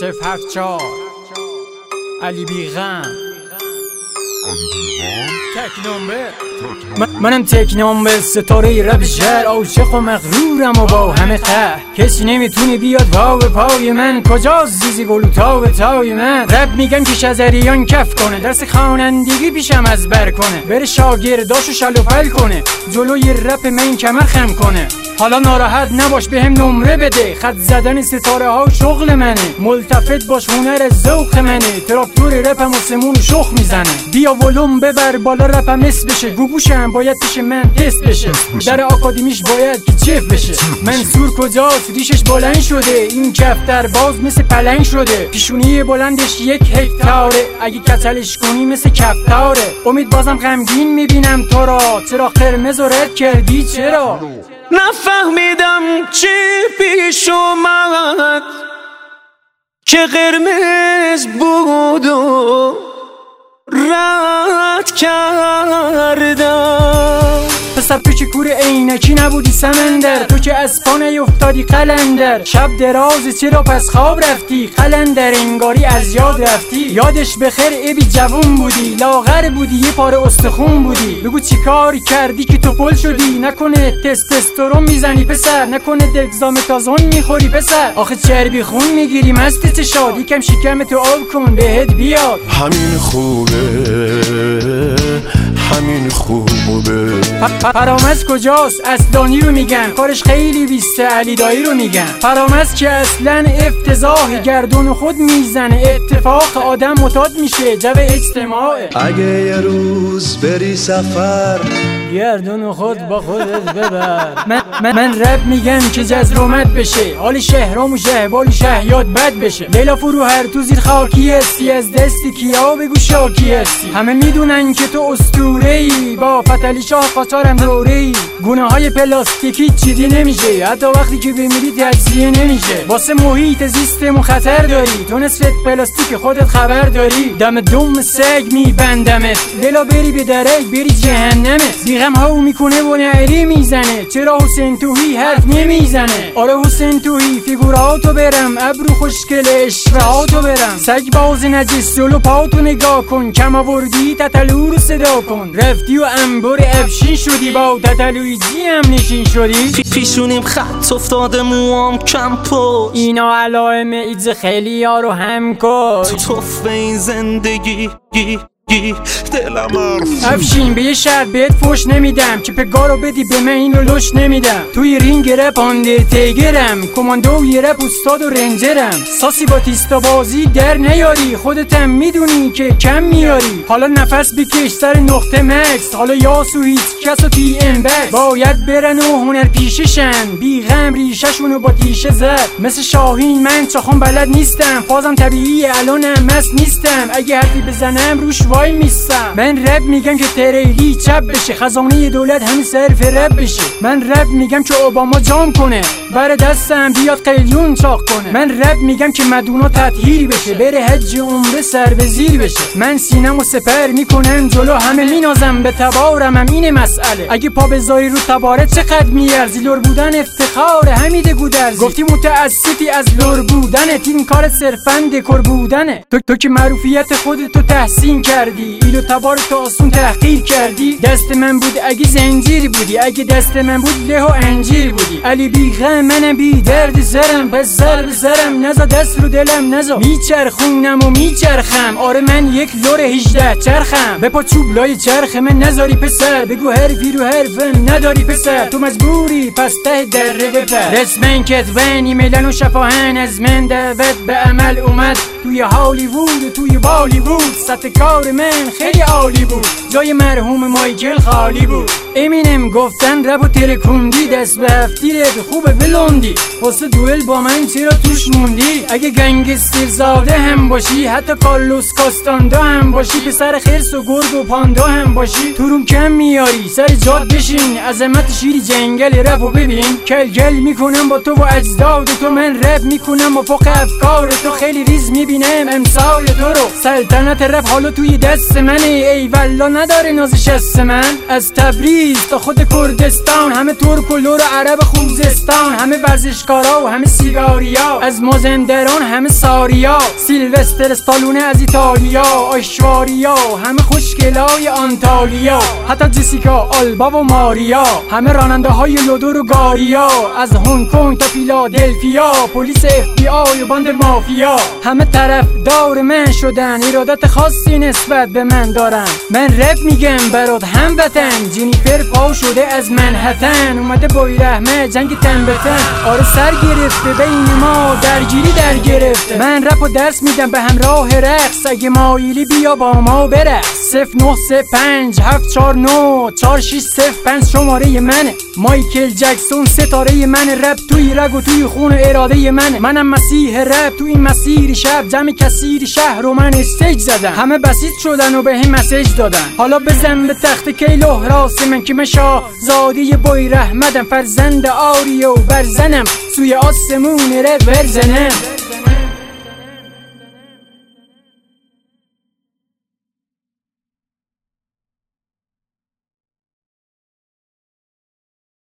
074 علی بیغم منم تکنام به ستاره رب شهر، عاشق و مغرورم و با همه قهر. کسی نمیتونه بیاد پا به پای من، کجاست زیزی گلو تا به تای من. رب میگم که شزریان کف کنه، درس خوانندگی پیشم از بر کنه، بره شاگرداشو شلوپل کنه، جلوی رپ من کمر خم کنه. حالا ناراحت نباش بهم نمره بده، خط زدن ستاره ها شغل منه، ملتفت باش هنر ذوق منه، تراکتور رپم و سمون شخ میزنه. بیا ولوم ببر بالا رپم اس بشه، گوگوشم باید پیش من تست بشه، در آکادمیش باید که چف بشه. منصور کجاست ریشش بلند شده، این کفتر باز مثل پلنگ شده، پیشونی بلندش 1 هکتاره، اگه کتلش کنی مثل کفتاره. امید بازم غمگین میبینم تو را، چرا قرمز و رد کردی چرا؟ نفهمیدم چی پیش اومد که قرمز بود و رد کردم. پسر تو که کور عینکی نبودی سمندر، تو که از پا نیفتادی قلندر. شب درازی چرا پس خواب رفتی قلندر، انگاری از یاد رفتی. یادش بخیر ابی جوون بودی، لاغر بودی یه پاره استخون بودی. بگو چی کاری کردی که تو پل شدی، نکنه تستوسترون میزنی پسر، نکنه دگزامتازون میخوری پسر. آخه چربی خون میگیری مست چشاد، یکم شکم تو آب کن بهت بیاد. همین خوبه همین خوبه. فرامز کجاست؟ اسدانی رو میگن، کارش خیلی بیسته، علی دایی رو میگن. فرامز که اصلا افتضاح، گردون خود میزنه، اتفاق آدم متاد میشه، جو اجتماعه. اگه یه روز بری سفر، گردون خود با خودت ببر. من رب میگم که جزرومت بشه، حال شهرام و شهبال شهیاد بد بشه. لیلا فروهر تو زیر خاکی هستی، از دستی کیا بگو شاکی هستی. همه میدونن که تو اسطوره‌ای، با فتلی شاه قاچارم دوره‌ای. گونه های پلاستیکی چیدی نمیشه، حتی وقتی که بمیری تجزیه نمیشه. واسه محیط زیستمون خطر داری، تو نصف پلاستیک خودت خبر داری. دم دم سگ میبندمت، لیلا بری به درک بری جهنمت. بیغم هاو میکنه و نعری میزنه، چرا حسین توهی حرف نمیزنه؟ آره حسین توهی فیگوراتو برم، ابرو خوشگل اشرهاتو برم. سگ باز نجس جلو پاتو نگاه کن، کم آوردی تتلو رو صدا کن. رفتی و انبار افشین شدی، با تتلوی جی هم نشین شدی. پیشونیم خط افتاده موام کمپو، اینا علائم ایدز خیلی ها رو هم کن. توف این زندگی دلم افشین به یه شرط بهت فوش نمیدم، که پگارو بدی به من اینو لش نمیدم. توی رینگ رپ آندرتیگرم، کماندو یه رپ استاد و رنجرم. ساسی با تیستا بازی در نیاری، خودتم میدونی که کم میاری. حالا نفس بکش سر نقطه مکس، حالا یاسو هیچ کسو تی ام بکس. باید برن و هنر پیششن، بیغم ریششونو با تیشه زد. مثل شاهین من چاخون بلد نیستم، فازم طبیعی الانم مست نیستم. اگه حرفی بزنم روش وای میستم. من رپ میگم که تریلی چپ بشه، خزانه دولت همین صرف رپ بشه. من رپ میگم که اوباما جام کنه، بر دستم بیاد قلیون چاق کنه. من رپ میگم که مدونا تطهیر بشه، بره حج عمره سر به زیر بشه. من سینمو سپر میکنم جلو همه، مینازم به تبارم هم اینه مسئله. اگه پا بذاری رو تباره چقدر میارزی، لور بودن افتخار حمید گودرزی. گفتی متاسفی از لور بودنت، این کار صرفا دکور بودنه. تو که معروفیت خودتو تحسین کردی، ایلو تبار تو آسون تحقیر کردی. دست من بود اگه زنجیر بودی، اگه دست من بود له و انجیر بودی. علی بیغم منم بی درد زرم، بس زر بزرم نزا دست رو دلم نزا. میچرخونم و میچرخم، آره من یک لور 18 چرخم. بپا چوب لای چرخ من نذاری پسر، بگو حرفی رو حرفم نداری پسر. تو مجبوری پس ته دره بپر. رسمن کتبنی میلن و شفاهن، از من دعوت به عمل اومد. توی هالیوود و توی بالیوود سطح کار من خیلی عالی بود، جای مرحوم مایکل خالی بود. امینم گفتن رب و ترکوندی، دست به هفتیرت خوبه بلوندی. واسه دوئل با من چرا توش موندی؟ اگه گنگستر زاده هم باشی، حتی کارلوس کاستاندا هم باشی، پسر خرس و گرگ و پاندا هم باشی، تو روم کم میاری سر جاد بشین. عظمت شیری جنگل رپ و ببین، کل کل میکنم با تو و اجداد تو. من رپ میکنم با فوق افکار تو، خیلی ریز میبینی ببینم امسال تو رو. سلطنت رپ حالا توی دست منه، ای والا نداره نازش از من. از تبریز تا خود کردستان، همه ترک و لور و عرب خوزستان، همه ورزشکارا و همه سیگاریا، از مازندران همه ساریا، سیلوستر استالونه از ایتالیا، آیشواریا همه خوشگلای آنتالیا، حتی جسیکا آلبا و ماریا، همه راننده های لودور و گاریا، از هنگ کنگ تا فیلادلفیا، پلیس FBI و باند مافیا، همه طرفدار من شدن، ایرادات خاصی نسبت به من دارن. من رپ میگم برات هموطن، جنیفر پا شده از منهتن، اومده بای رحمه جنگ تن به تن، آره سر گرفته بین ما درگیری در گرفته. من رپ و درس میدم به همراه رقص، اگه مایلی بیا با ما برقص. 0935 749 4605 شماره منه، مایکل جکسون ستاره من، رپ توی رگ و توی خون اراده منه. منم مسیح رپ تو این مسیر شب، جمع کثیر شهر و من استیج زدم، همه بسیط شدن و به هم مسیج دادن. حالا بزن به تخت کیلو راست من که من شاهزاده بای رحمتم، فرزند آریو برزنم، سوی آسمون رپ برزنم.